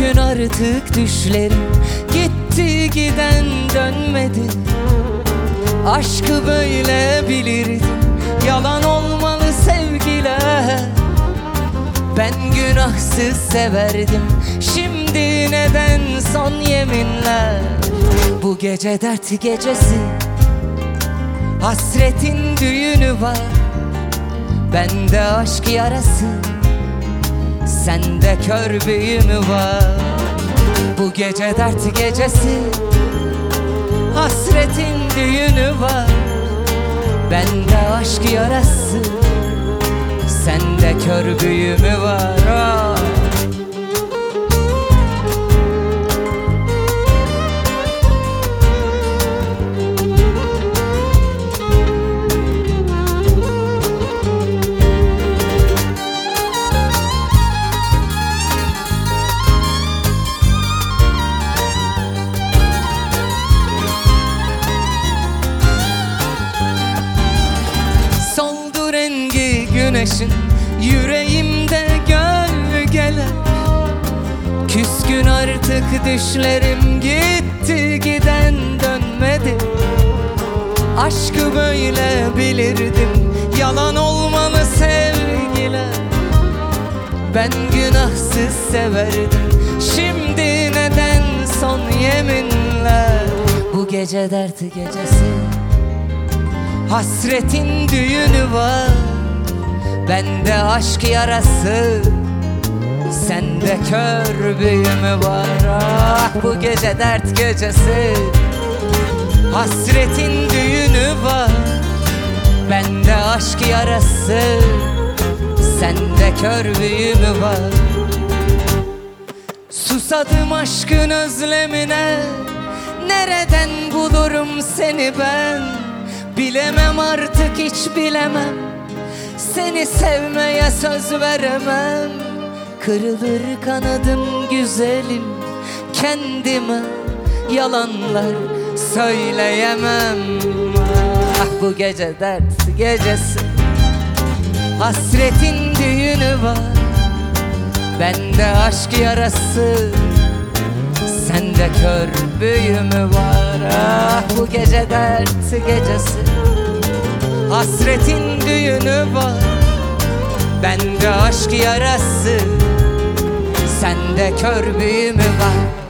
Küskün artık düşlerim, gitti giden dönmedi. Aşkı böyle bilirdim, yalan olmalı sevgiler. Ben günahsız severdim, şimdi neden son yeminler? Bu gece dert gecesi, hasretin düğünü var. Bende aşk yarası, sende kör büyü mü var? Bu gece dert gecesi, hasretin düğünü var. Bende aşk yarası, sende kör büyü mü var? Ah. Soldu rengi güneşin, yüreğimde gölgeler. Küskün artık düşlerim, gitti giden dönmedi. Aşkı böyle bilirdim, yalan olmalı sevgiler. Ben günahsız severdim, şimdi neden son yeminler? Bu gece dert gecesi, hasretin düğünü var. Bende aşk yarası, sende kör büyü mü var? Ah, bu gece dert gecesi, hasretin düğünü var. Bende aşk yarası, sende kör büyü mü var? Susadım aşkın özlemine, nereden bulurum seni ben? Bilemem artık, hiç bilemem, seni sevmeye söz veremem. Kırılır kanadım güzelim, kendime yalanlar söyleyemem. Ah, bu gece dert gecesi, hasretin düğünü var. Bende aşk yarası, sende kör büyü mü var? Ah, bu gece dert gecesi, hasretin düğünü var. Bende aşk yarası, sende kör büyü mü var?